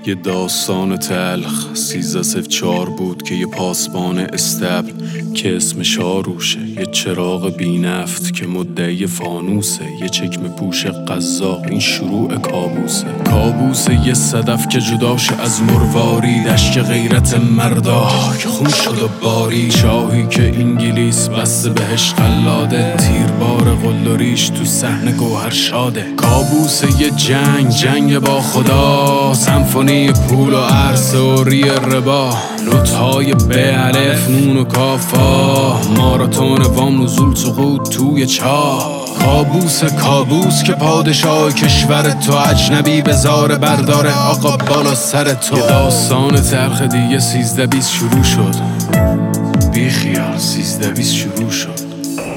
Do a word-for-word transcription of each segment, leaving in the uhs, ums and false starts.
یه داستان تلخ سیزده صفر چهار بود که یه پاسبان استبل که اسمش آروشه، یه چراغ بی نفت که مدعی فانوسه، یه چکمه پوش قزاق، این شروع کابوسه. کابوسه یه صدف که جداشه از مرواری، دشت غیرت مردا که خون شد و باری، شاهی که انگلیس بسته بهش قلاده، تیربار قلدریش تو صحن گوهر شاده. کابوسه یه جنگ جنگ با خدا، سمفونی پول و عرصه و ری ربا، نوت‌های به الف نون و کافا، ماراتون وام نزول سقوط توی چاه. کابوس کابوس که پادشاه کشور تو اجنبی بزار برداره آقا بالا سر تو. یه داستان تلخ دیگه سیزده بیست شروع شد، بی خیال سیزده بیست شروع شد.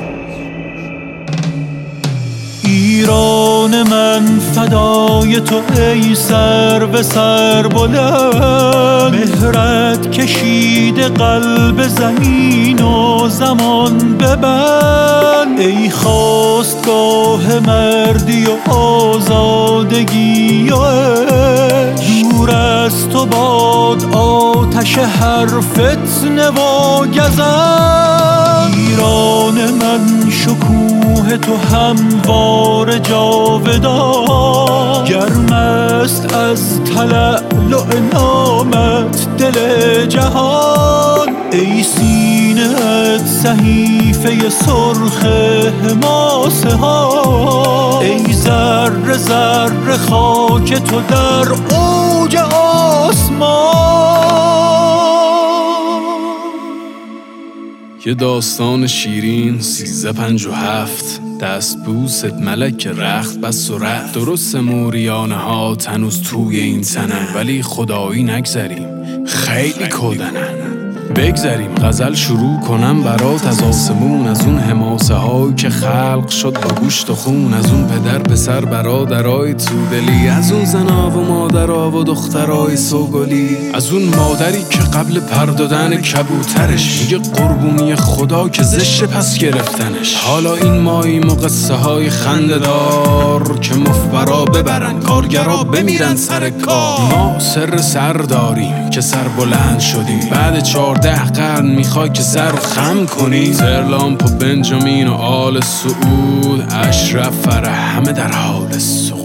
ایران من فدای تو ای سر به سر بلند، مهرت کشیده قلب زمین و زمان ببند. ای خواستگاه مردی و آزادگی و عشق، دور از تو باد آتش هر فتنه و گزند. ایران من شکوه تو هموار جاودان، گرم است از تلألؤ نامت دل جهان. ای سینه‌ات صحیفه سرخ حماسه ها، ای ذره ذره خاک تو در اوج آسمان. یه داستان شیرین سیزده پنج و هفت، دست بوست ملک رخت بس و رفت. درست موریانه ها هنوز توی این تنن، ولی خدایی نگذریم خیلی کودنن. بگذریم غزل شروع کنم برات از آسمون، از اون حماسه هایی که خلق شد با گوشت و خون، از اون پدر پسر برادرای تودلی، از اون زنا و مادرها و دخترای سوگلی، از اون مادری که قبل پر دادن کبوترش میگه قربونی خدا که زشت پس گرفتنش. حالا این ماییم و قصه های خنده دار که مفبرا ببرن کارگرا بمیرن سر کار. ما سر سر داریم که سر بلند شدیم، بعد چهارده قرن میخوای که سر رو خم کنی. زرلامپ و بنجامین و آل سعود، اشرف فرح همه در حال سقوط.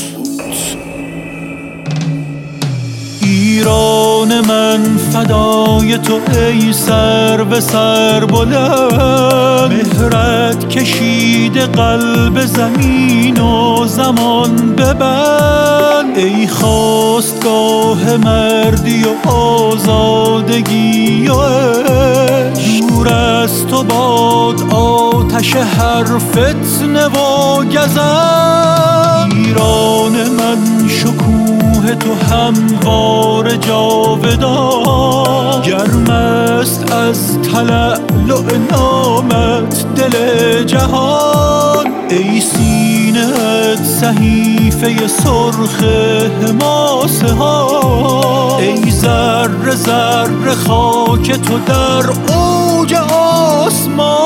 ایران من فدای تو ای سر به سر بلند، مهرت کشیده قلب زمین و زمان ببند. ای خواستگاه مردی و آزادگی و عشق، دور از تو باد آتش هر فتنه و گزند. ایران من شکوه تو هموار جاودان، گرم است از تلألؤ نامت دل جهان. ای سینه‌ات صحیفه سرخ حماسه ها، ای ذره ذره خاک تو در اوج آسمان.